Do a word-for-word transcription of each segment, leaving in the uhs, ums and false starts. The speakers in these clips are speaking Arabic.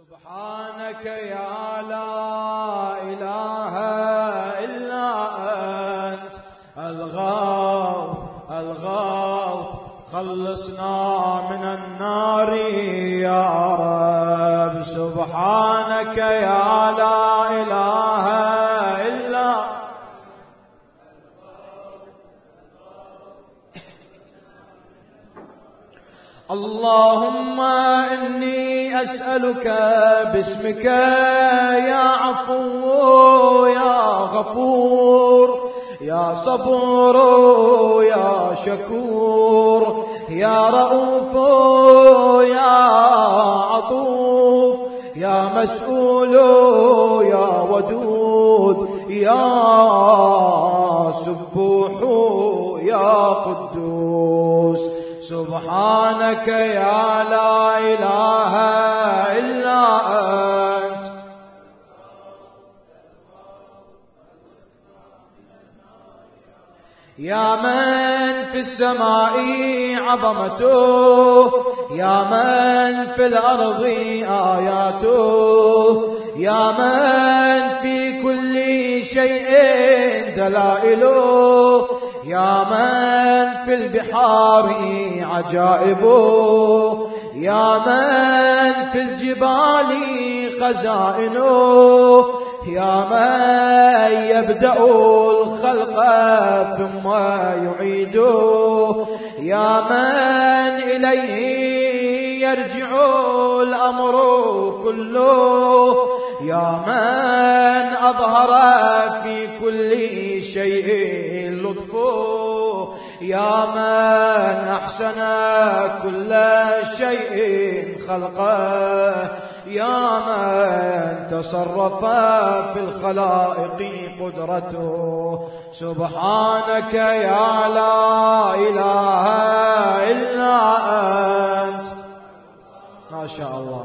سبحانك يا لا إله إلا أنت الغوث الغوث خلصنا من النار يا رب. سبحانك يا لا إله إلا اللهم إني أسألك باسمك يا عفو يا غفور يا صبور يا شكور يا رؤوف يا عطوف يا مسؤول يا ودود يا سبوح يا قدوس. سبحانك يا لا إله إلا أنت يا من في السماء عظمته يا من في الأرض آياته يا من في كل شيء دلائله يا من في البحار عجائبه يا من في الجبال خزائنه يا من يبدأ الخلق ثم يعيده يا من إليه يرجع الأمر كله يا من أظهر في كل شيء لطفه يا من أحسن كل شيء خلقه يا من تصرف في الخلائق قدرته. سبحانك يا لا إله إلا أنت. ما شاء الله.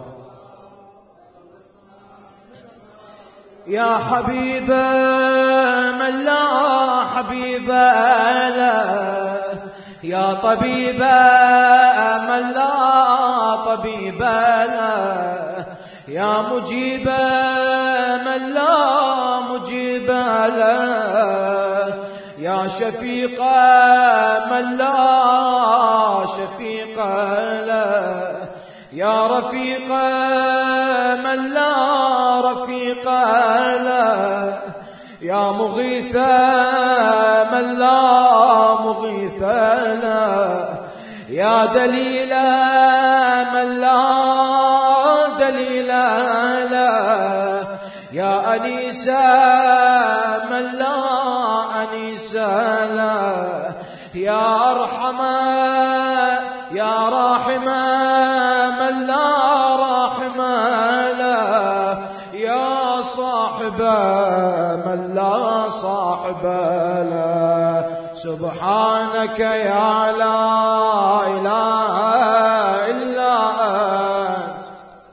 يا حبيب من لا حبيب له يا طبيب من لا طبيب له يا مجيب من لا مجيب له يا شفيق من لا شفيق له يا رفيق من لا رفيق له يا مغيث من لا مغيث له يا دليل من لا دليل له يا أنيس من لا أنيس له يا أرحم يا راحم من لا راحم له يا صاحب من لا صاحب له. سبحانك يا لا إله إلا أنت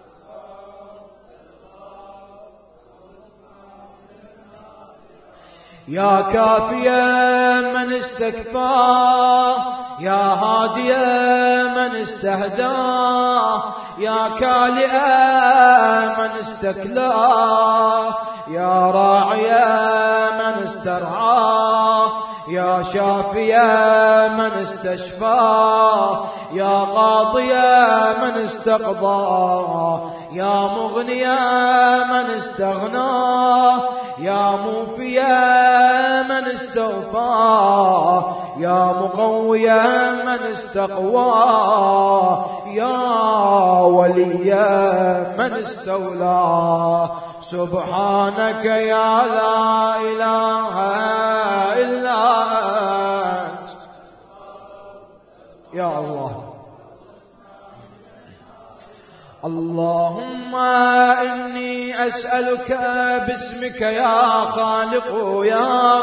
يا كافيا من استكفى يا هاديا من استهدى يا كالئا من استكلى يا راعيا من استرعى يا شافيا من استشفى يا قاضيا من استقضى يا مغنيا من استغنى يا موفيا من استوفى يا مقويا من استقوى يا وليا من استولى. سبحانك يا لا إله إلا أنت. يا الله. اللهم إني أسألك باسمك يا خالق يا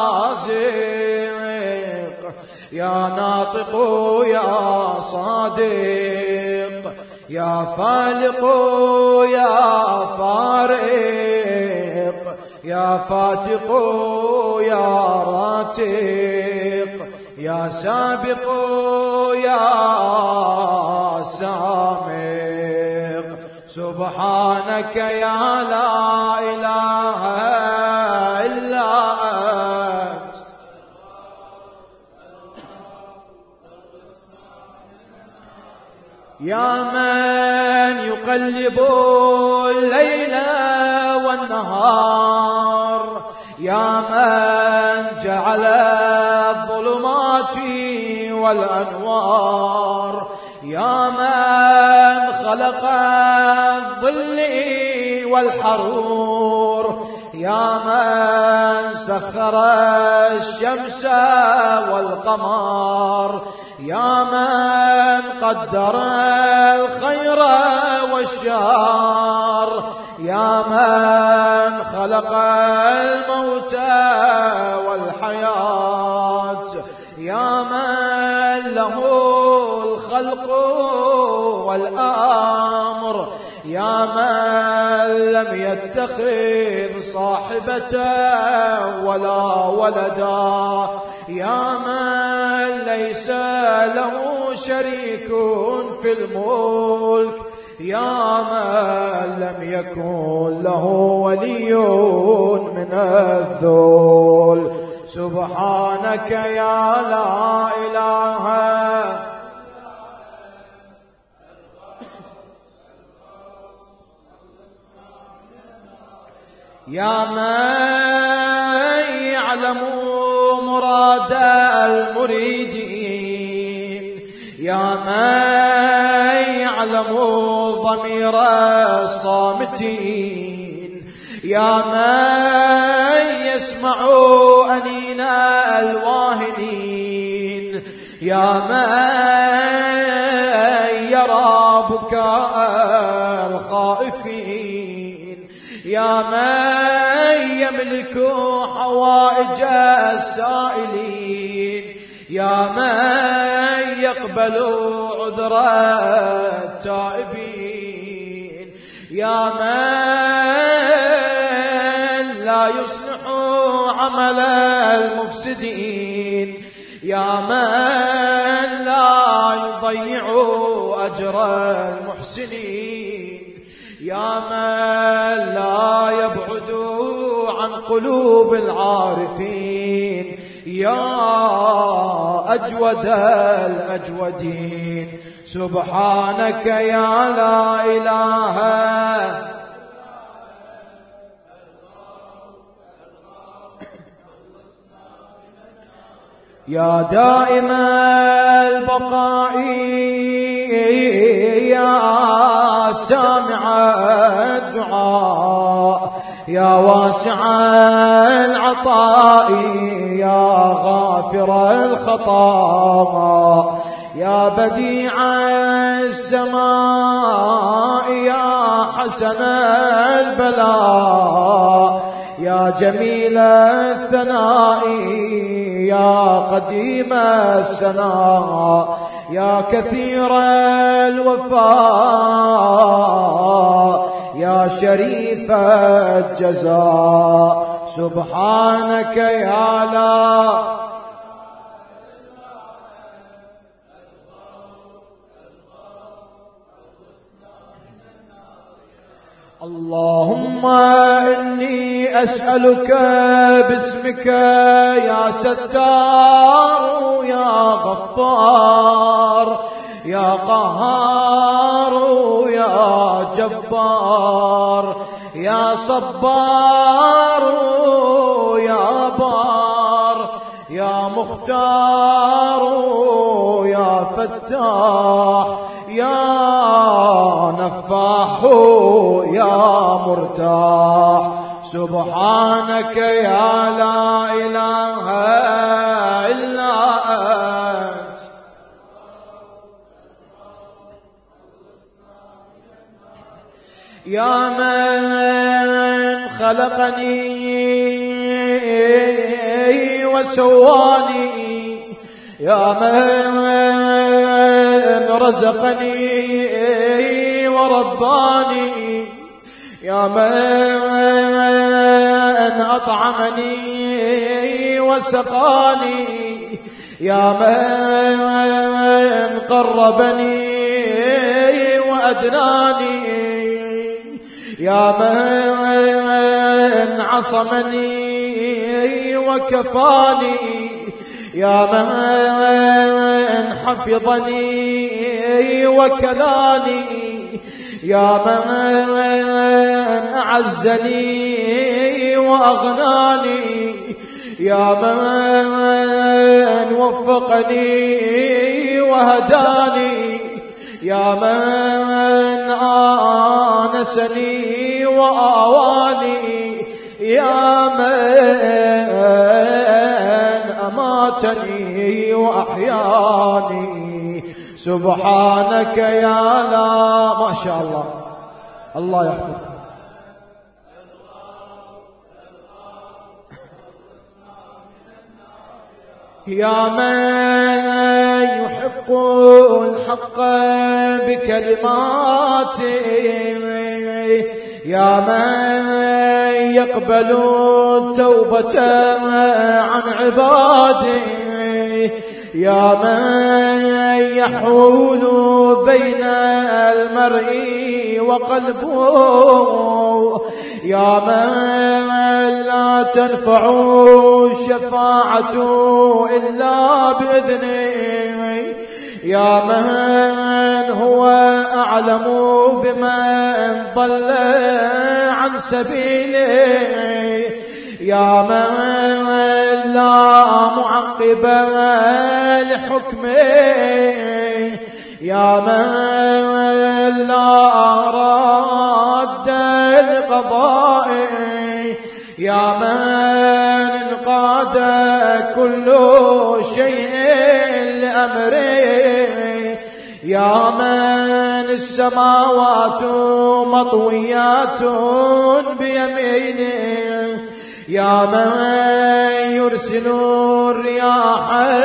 رازق يا ناطق يا صادق يا فالق يا فارق يا فاتق يا راتق يا سابق يا سامق. سبحانك يا لا إله إلا أنت. يا من يقلب الليل والنهار، يا من جعل الظلمات والأنوار، يا من خلق الظل والحرور، يا من سخر الشمس والقمر، يا من قدر الخير والشر، يا من خلق الموت والحياة، يا من له الخلق والأمر، يا من لم يتخذ صاحبة ولا ولدا، يا من ليس له شريك في الملك، يا من لم يكن له ولي من الذل. سبحانك يا لا إله يا من يعلم مراد المريدين، يا من يعلم ضمير الصامتين، يا من يسمع أنين الواهنين، يا من يرى بكاء الخائفين، يا من يملك حوائج السائلين، يا من يقبل عذر التائبين، يا من لا يصلح عمل المفسدين، يا من لا يضيع أجر المحسنين، يا من لا يبعد عن قلوب العارفين، يا أجود الأجودين. سبحانك يا لا إله يا دائم البقاء، يا سامع الدعاء، يا واسع العطاء، يا غافر الخطايا، يا بديع السماء، يا حسن البلاء، يا جميل الثناء، يا قديم السناء، يا كثير الوفاء، يا شريف الجزاء. سبحانك يا لا اللهم إني أسألك باسمك يا ستار، يا غفار، يا قهار، يا جبار، يا صبار، يا بار، يا مختار، يا فتاح، يا نفاح، يا مرتاح. سبحانك يا لا إله إلا أنت. يا من خلقني وسواني، يا من رزقني ورباني، يا من أطعمني وسقاني، يا من قربني وأدناني، يا من عصمني وكفاني، يا من حفظني وكلاني، يا من أعزني وأغناني، يا من وفقني وهداني، يا من آنسني وآواني، يا من أماتني وأحياني. سبحانك يا لا ما شاء الله، الله يحفظك. يا من يحق الحق بكلماته، يا من يقبل التوبة عن عباده، يا من يحول بين المرء وقلبه، يا من لا تنفع الشفاعة إلا بإذنه، يا من هو أعلم بمن ضل عن سبيله، يا من لا معقب لحكمه، يا من لا راد لقضائه، يا من انقاد كل شيء لأمره، يا من السماوات مطويات بيمينه، يا من يرسل الرياح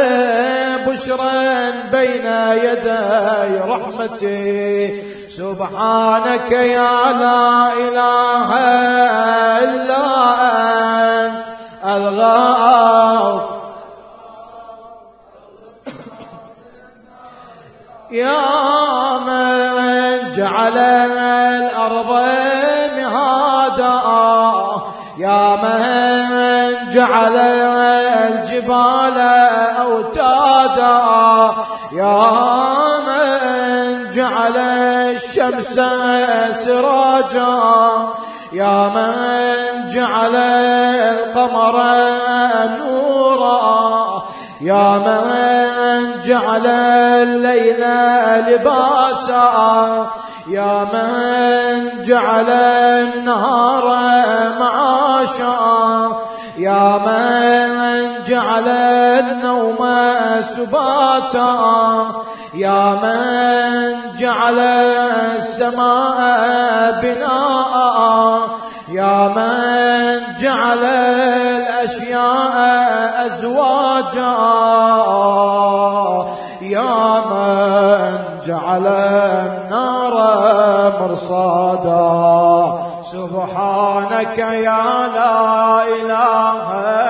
بشرا بين يدي رحمته. سبحانك يا لا إله إلا أنت الغافر، يا من جعل الأرض مهادا، يا من جعل الجبال أوتادا، يا من جعل الشمس سراجا، يا من جعل القمر نورا، يا من جعل الليل لباسا، يا من جعل النهار معاشا، يا من جعل النوم سباتا، يا من جعل السماء بناء، يا من جعل الأشياء أزواجا، يا من جعل النار مرصادا. سبحانك يا لا إله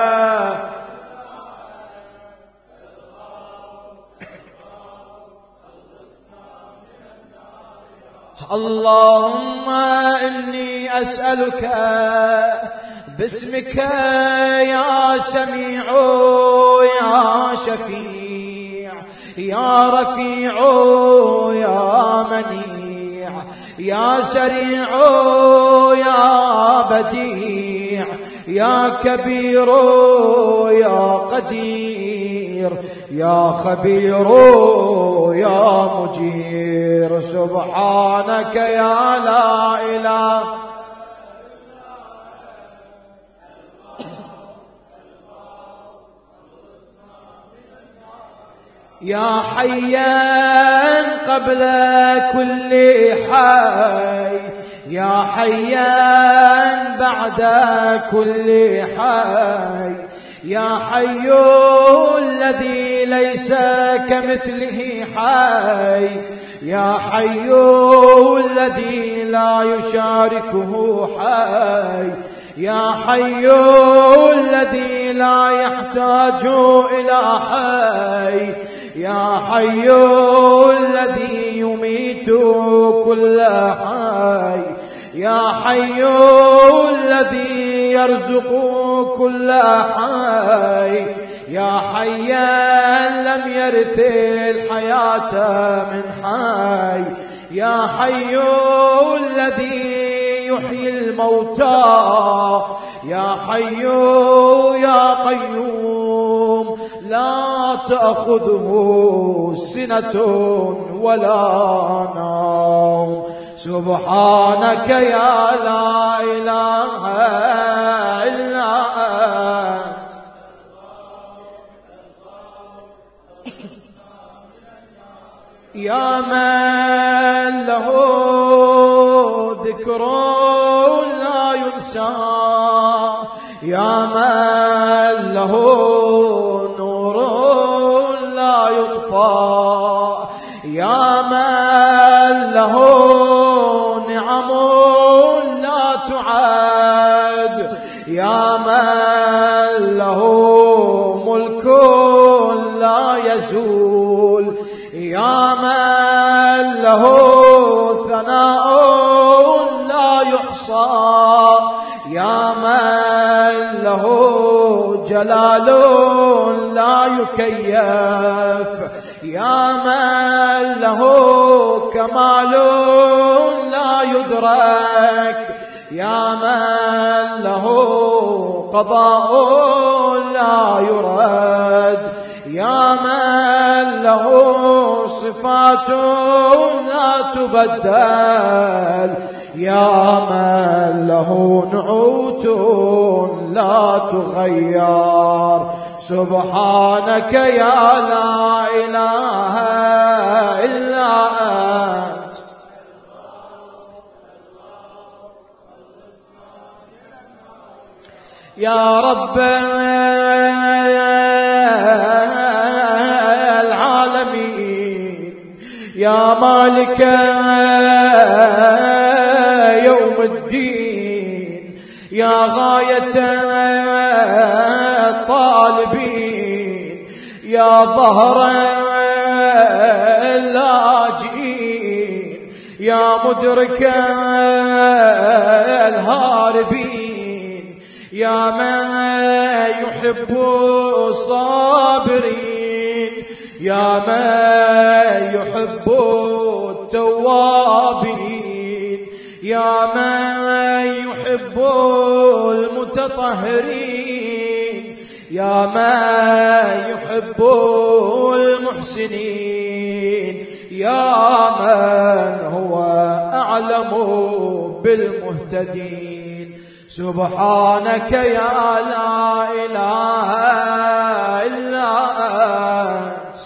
اللهم إني أسألك باسمك يا سميع يا شفيع يا رفيع يا منيع يا سريع يا بديع يا كبير يا قدير يا خبير يا مجير. سبحانك يا لا إله يا حيا قبل كل حي يا حيا بعد كل حي يا حي الذي ليس كمثله حي يا حي الذي لا يشاركه حي يا حي الذي لا يحتاج إلى حي يا حي الذي يميت كل حي يا حي الذي يرزق كل حي، يا حيا لم يرث الحياة من حي، يا حي الذي يحيي الموتى، يا حي يا قيوم لا تأخذه سنة ولا نوم، سبحانك يا لا إله إلا أنت. يا من له ذكر لا ينسى، يا من له نور لا يطفى، يا من له نعم لا تعد، يا من له ملك لا يزول، يا من له ثناء لا يحصى، يا من له جلال لا يكيف، يا من له كمال لا يدرك، يا من له قضاء لا يرد، يا من له صفات لا تبدل، يا من له نعوت لا تغير، سبحانك يا لا إله إلا أنت. يا رب العالمين، يا مالك يوم الدين، يا غاية الطالبين، يا ظهر اللاجئين، يا مدرك الهاربين، يا من يحب الصابرين، يا من يحب التوابين، يا من يحب المتطهرين، يا من يحب المحسنين، يا من هو أعلم بالمهتدين، سبحانك يا لا إله إلا أنت.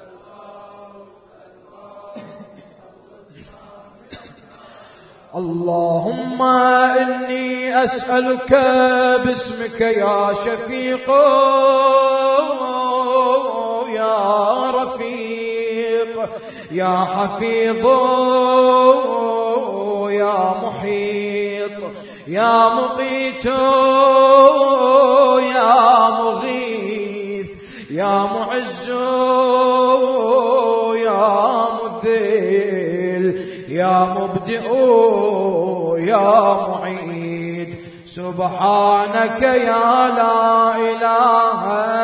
اللهم إني أسألك باسمك يا شفيق يا رفيق يا حفيظ يا محيط يا مقيت يا مغيث يا معز يا مذل يا مبدئ يا معيد، سبحانك يا لا إله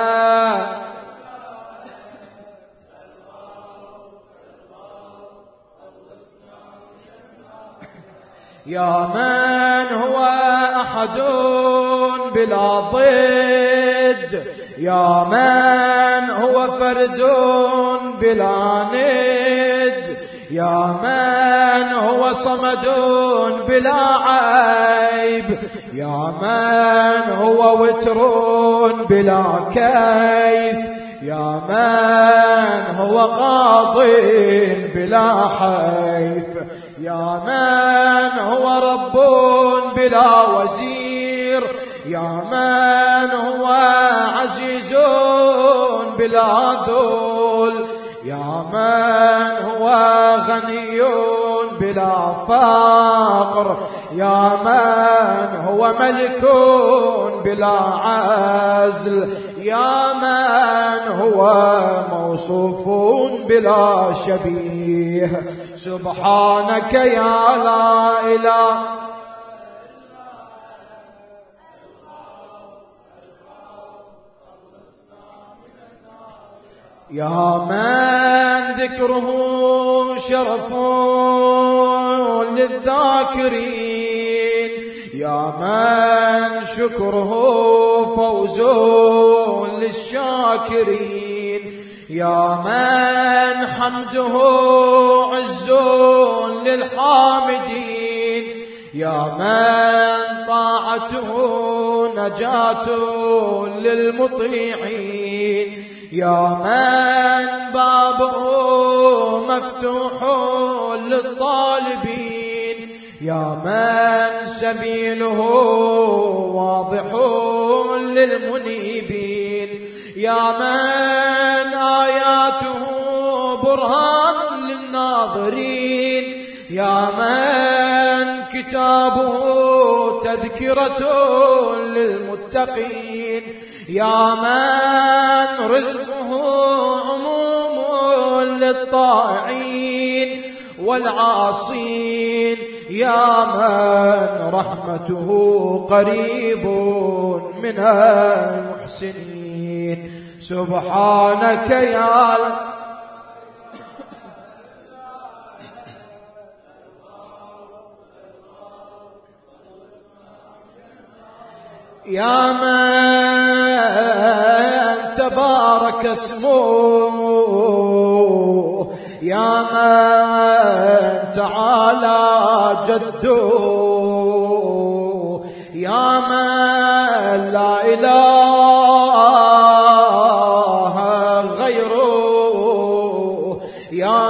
يا من هو أحد بلا ضد، يا من هو فرد بلا ند، يا من هو صمد بلا عيب، يا من هو وتر بلا كيف، يا من هو قاض بلا حيف، يا من هو رب بلا وزير، يا من هو عزيز بلا ذل، يا من هو غني بلا فقر، يا من هو ملك بلا عزل، يا من هو موصوف بلا شبيه، سبحانك يا لا إله يا من ذكره شرف للذاكرين، يا من شكره فوز للشاكرين، يا من حمده عز للحامدين، يا من طاعته نجاة للمطيعين، يا من بابه مفتوح للطالبين، يا من سبيله واضح للمنيبين، يا من آياته برهان للناظرين، يا من كتابه تذكرة للمتقين، يا من رزقه عموم للطائعين والعاصين، يا من رحمته قريب من المحسنين. سبحانك يا يا من تبارك اسمه، يا من تعالى جده، يا من لا إله غيره، يا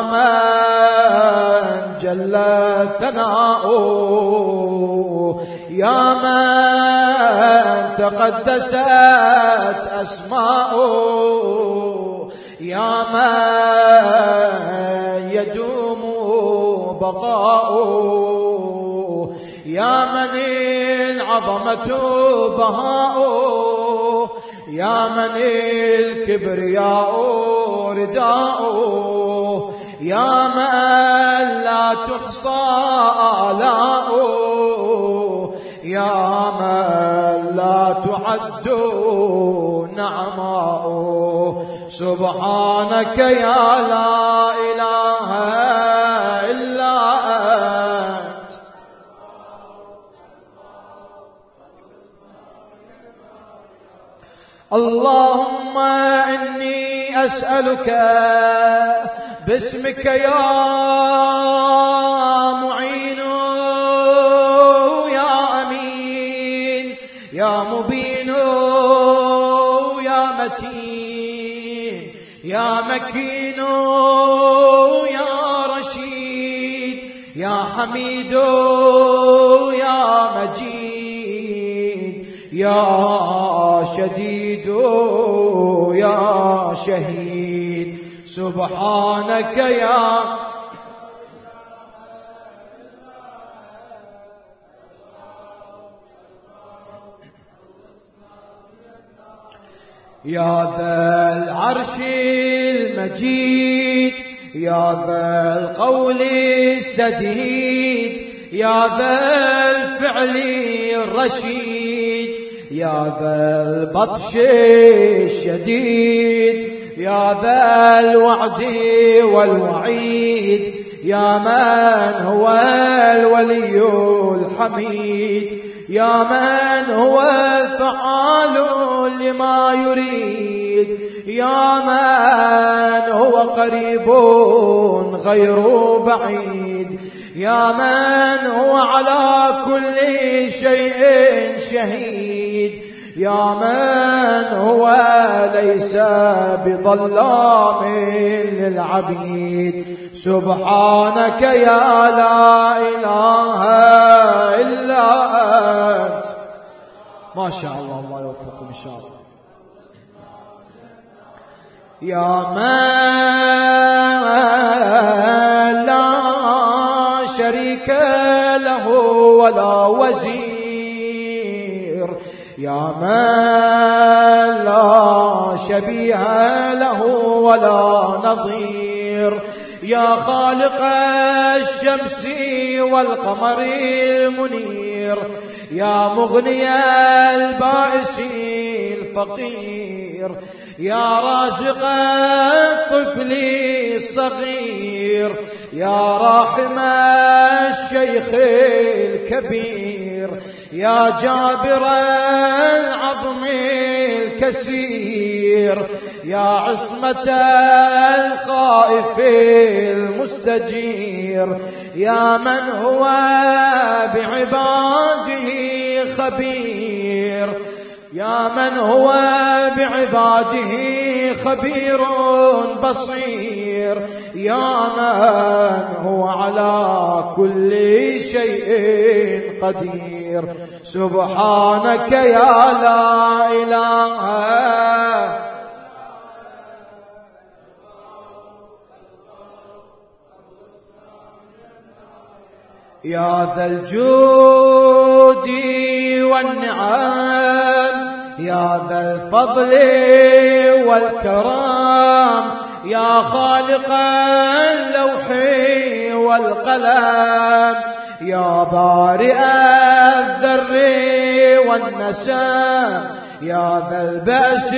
من جل ثناؤه، يا من تقدست أسماؤه، يا من يدوم بقاؤه، يا من العظمة بهاؤه، يا من الكبرياء رداؤه، يا من لا تحصى آلاؤه، يا من لا تعد نعماؤه. سبحانك يا لا إله إلا أنت. اللهم إني أسألك باسمك يا معين يا أمين يا مبين يا متين يا مكين يا رشيد يا حميد يا مجيد يا شديد يا شهيد. سبحانك يا يا ذا العرش المجيد يا ذا القول السديد يا ذا الفعل الرشيد يا ذا البطش الشديد يا ذا الوعد والوعيد يا من هو الولي الحميد يا من هو الفعال لما يريد يا من هو قريب غير بعيد يا من هو على كل شيء شهيد يا من هو ليس بظلام للعبيد. سبحانك يا لا إله إلا أنت. ما شاء الله، الله يوفقكم إن شاء الله. يا من لا شريك له ولا وزير يا من لا شبيه له ولا نظير يا خالق الشمس والقمر المنير يا مغني البائس الفقير يا رازق الطفل الصغير، يا راحم الشيخ الكبير، يا جابر العظم الكسير، يا عصمة الخائف المستجير، يا من هو بعباده خبير، يا من هو بعباده خبير بصير، يا من هو على كل شيء قدير. سبحانك يا لا إله يا ذا الجود والنعم، يا ذا الفضل والكرام، يا خالق اللوح والقلم، يا بارئ الذر والنسم، يا ذا البأس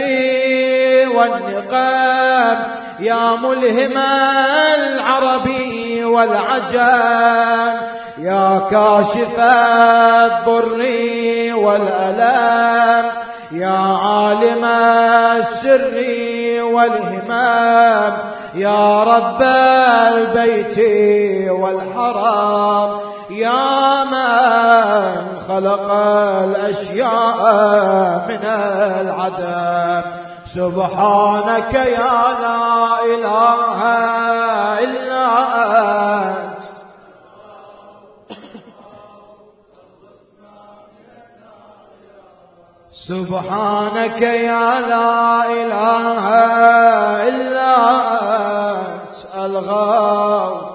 والنقام، يا ملهم العرب والعجم، يا كاشف الضر والألم، يا عالم السر والهمام، يا رب البيت والحرام، يا من خلق الأشياء من العدم. سبحانك يا لا إله إلا أنت. سبحانك يا لا إله إلا أنت الغوث.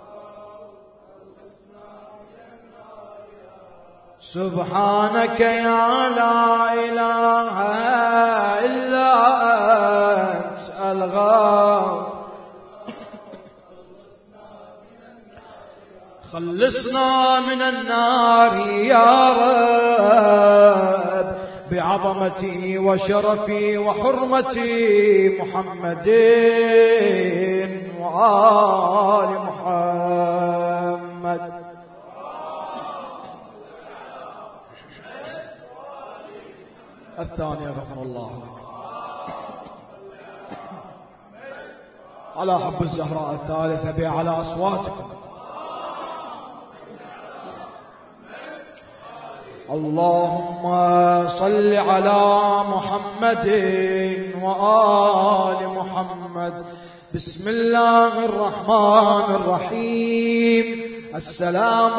سبحانك يا لا إله إلا أنت الغوث. خلصنا من النار يا رب بعظمتي وشرفي وحرمتي محمد وآل محمد. الثانية غفر الله لك. على حب الزهراء الثالثة بأعلى أصواتكم. اللهم صل على محمد وآل محمد. بسم الله الرحمن الرحيم. السلام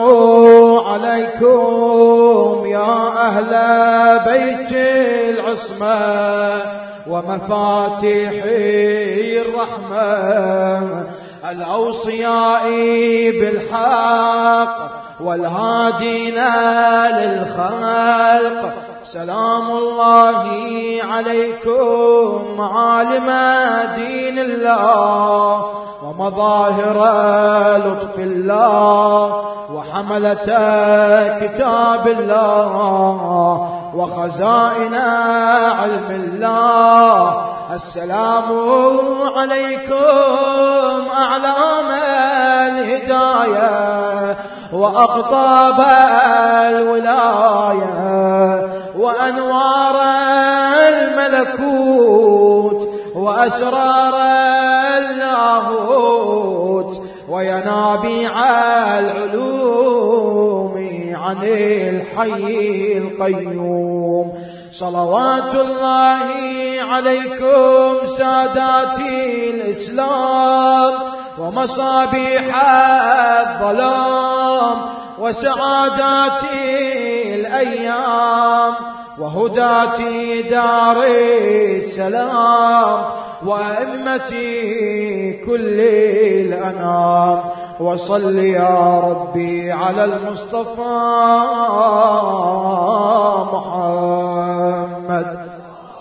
عليكم يا أهل بيت العصمة ومفاتيح الرحمة، الأوصياء بالحق والهادين للخلق. سلام الله عليكم معالم دين الله ومظاهر لطف الله وحملة كتاب الله وخزائن علم الله. السلام عليكم أعلام الهداية وأقطاب الولاية وأنوار الملكوت وأسرار اللاهوت وينابيع العلوم عن الحي القيوم. صلوات الله عليكم ساداتي الإسلام ومصابيح الظلام وسعادات الأيام وهداة دار السلام وأئمة كل الأنام. وصل يا ربي على المصطفى محمد.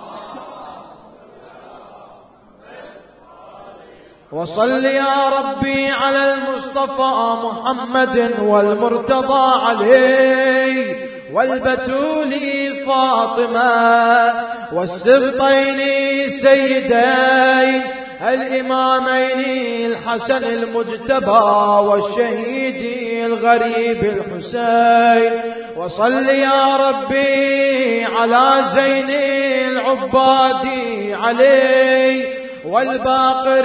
وصل يا ربي على المصطفى محمد والمرتضى عليه والبتول فاطمة والسبطين سيدين الإمامين الحسن المجتبى والشهيد الغريب الحسين. وصل يا ربي على زين العباد علي والباقر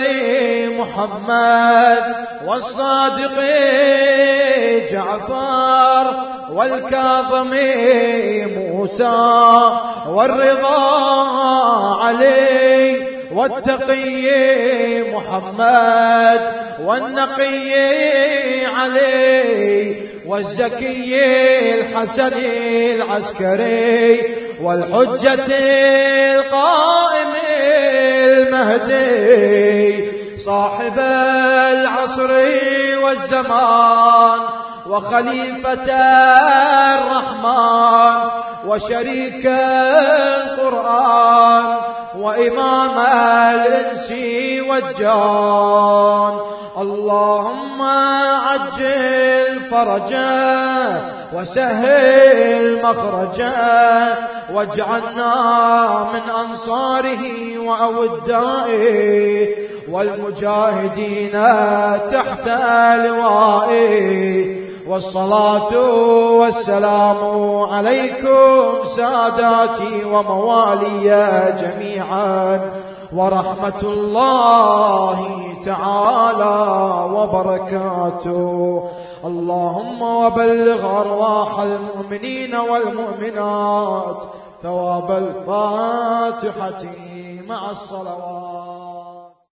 محمد والصادق جعفر والكاظم موسى والرضا علي والتقي محمد والنقي علي والزكي الحسن العسكري والحجة القائم المهدي صاحب العصر والزمان وخليفة الرحمن وشريك القرآن وإمام الإنس والجان. اللهم عجل فرجه وسهل مخرجه واجعلنا من أنصاره وأودائه والمجاهدين تحت لوائه. والصلاة والسلام عليكم ساداتي وموالي جميعا ورحمة الله تعالى وبركاته. اللهم وبلغ أرواح المؤمنين والمؤمنات ثواب الفاتحة مع الصلوات.